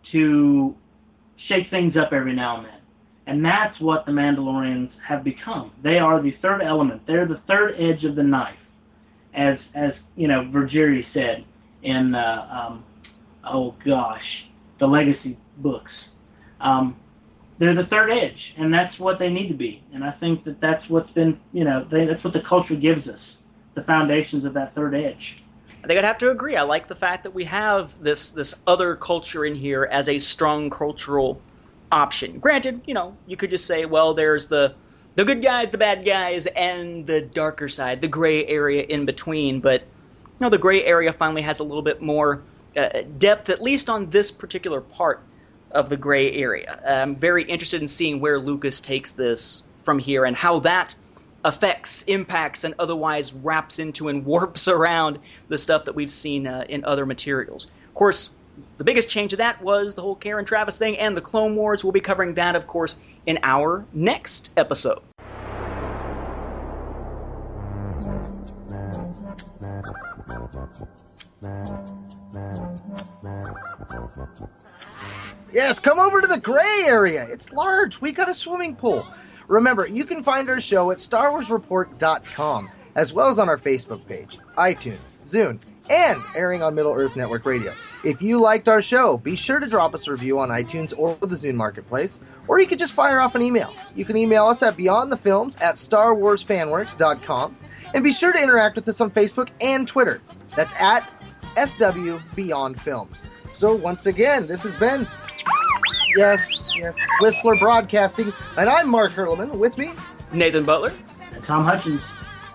to shake things up every now and then. And that's what the Mandalorians have become. They are the third element. They're the third edge of the knife, as as you know, Vergiri said in uh, um, oh gosh, the Legacy books. Um, they're the third edge, and that's what they need to be. And I think that that's what's been, you know, they, that's what the culture gives us, the foundations of that third edge. I think I'd have to agree. I like the fact that we have this this other culture in here as a strong cultural option. Granted, you know, you could just say, well, there's the the good guys, the bad guys, and the darker side, the gray area in between. But, you know, the gray area finally has a little bit more uh, depth, at least on this particular part of the gray area. I'm very interested in seeing where Lucas takes this from here and how that affects, impacts, and otherwise wraps into and warps around the stuff that we've seen uh, in other materials. Of course, the biggest change of that was the whole Karen Traviss thing and the Clone Wars. We'll be covering that, of course, in our next episode. Yes, come over to the gray area. It's large. We got a swimming pool. Remember, you can find our show at Star Wars Report dot com, as well as on our Facebook page, iTunes, Zune, and airing on Middle Earth Network Radio. If you liked our show, be sure to drop us a review on iTunes or the Zune Marketplace, or you can just fire off an email. You can email us at beyondthefilms at Star Wars Fanworks dot com, and be sure to interact with us on Facebook and Twitter. That's at S W Beyond Films. So once again, this has been, yes, yes, Whistler Broadcasting, and I'm Mark Hurleman. With me, Nathan Butler. And Tom Hutchins.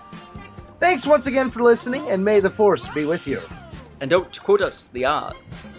Thanks once again for listening, and may the Force be with you. And don't quote us the odds.